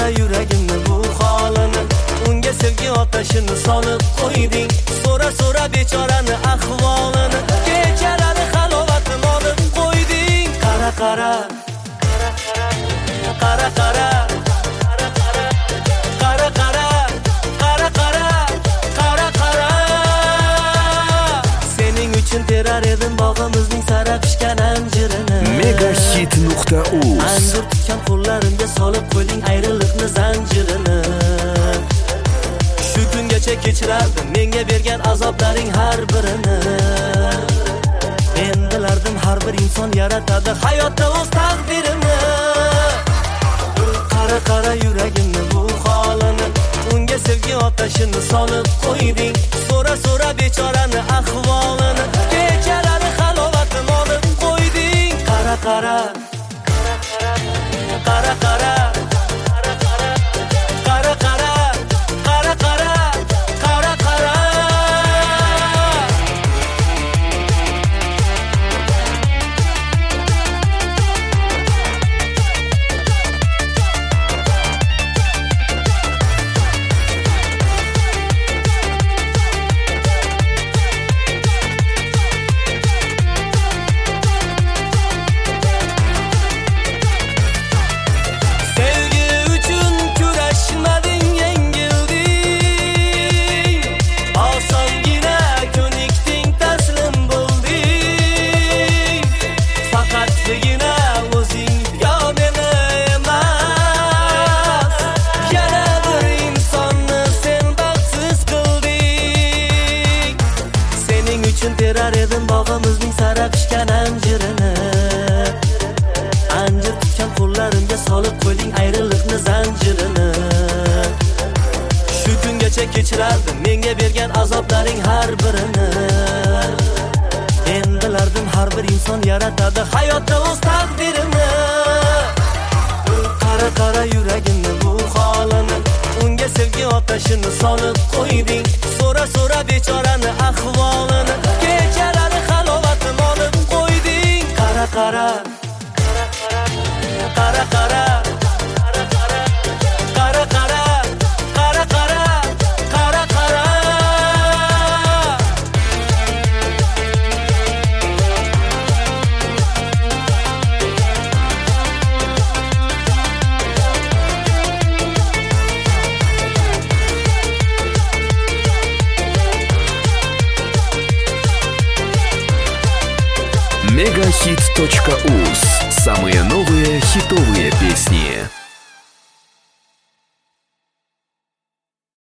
yuragimni bu holini, unga sevgi otashini solib qo'yding. So'ra bechorani ahvolini, kechalari halovatim olib qo'yding. Qara qara, qara qara, qara qara, qara qara, qara qara. Sening uchun terar edim bog'imizning sara pishgan anjirini. Megahit.uz Anjir tutgan qo'llarimga solib qo'yding ayriliqni zanjirini. Shu kungacha kechirardim menga bergan azoblaring har birini. Men bilardim har bir inson yaratadi hayotda o'z taqdirini. Qara qara yuragimni bu holini, unga sevgi otashini solib qo'yding. So'ra bechorani ahvolini, kechalari halovatim olib qo'yding. Qara qara, qara qara, qara qara, qara qara, qara qara, qara qara. Terar edim bog'imizning sara pishgan anjirini. Anjir tutgan qo'llarimga solib qo'yding ayriliqni zanjirini. Shu kungacha kechirardim menga bergan azoblaring har birini. Men bilardim har bir inson yaratadi hayotda o'z taqdirini. Qara qara yuragimni bu holini, unga sevgi otashini solib qo'yding. So'ra bechorani ahvolini, kechalari halovatim olib qo'yding. Qara qara, qara qara, qara qara, qara qara, qara qara, qara qara. Megahit.uz. Самые новые хитовые песни.